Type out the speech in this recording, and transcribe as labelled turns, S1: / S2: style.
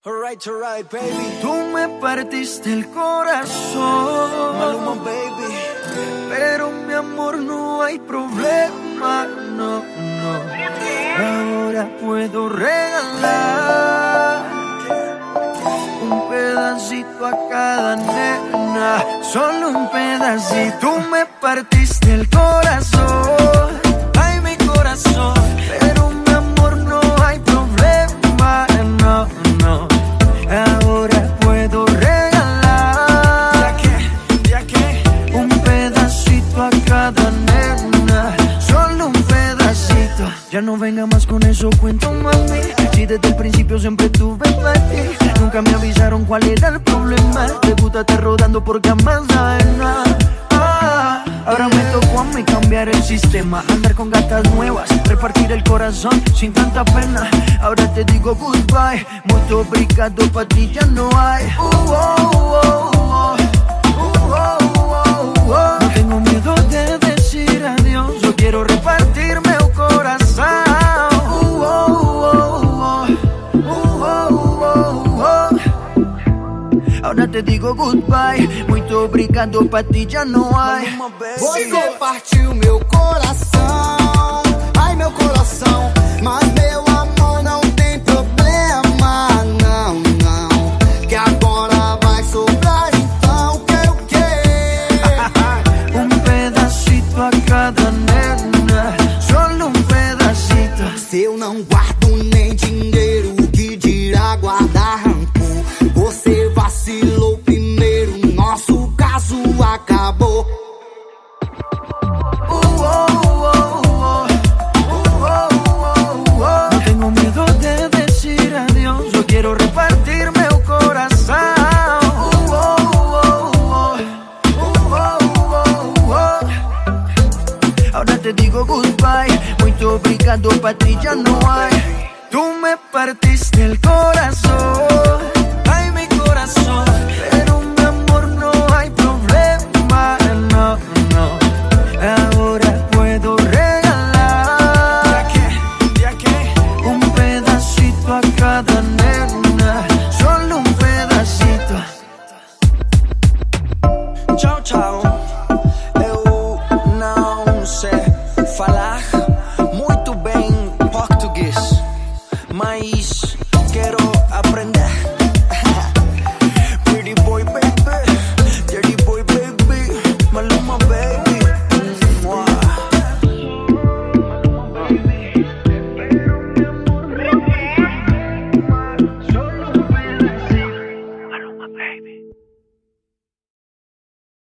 S1: Alright, baby.
S2: Tú me partiste el corazón,
S1: Maluma, baby.
S2: pero mi amor no hay problema, no. Ahora puedo regalar un pedacito a cada nena, solo un pedacito. Tú me partiste el corazón, ay mi corazón, pero mi amor no hay problema, no. Ahora puedo regalar un pedacito a cada nena, solo un pedacito. Ya no venga más con eso, cuento mami. Si desde el principio siempre tuve para ti, nunca me avisaron cuál era el problema. Te gusta estar rodando porque jamás sabes nada. Ahora me tocó a mí cambiar el sistema, andar con gatas nuevas, repartir el corazón sin tanta pena. Ahora te digo goodbye, muy obrigado, pa' ti ya no hay. No tengo miedo de decir adiós, yo quiero repartirme el corazón. Ahora te digo goodbye, muito obrigado, pa' ti já não há.
S3: Você partiu meu coração, ai meu coração, mas meu amor não tem problema, não. Que agora vai sobrar então o que?
S2: Um pedacito a cada nena, solo um pedacito.
S3: Se eu não guardo nem dinheiro, que dirá guardar rancor? Você vacilou primeiro, nosso caso acabou.
S2: No tengo miedo de decir adiós, yo quiero repartirme el corazón. Ahora te digo goodbye, muito obrigado, pa' ti ya no hay. Tú me partiste el corazón, ay mi corazón, pero mi amor no hay problema, no. Ahora puedo regalar un pedacito a cada nena, solo un pedacito.
S1: Chao, chao.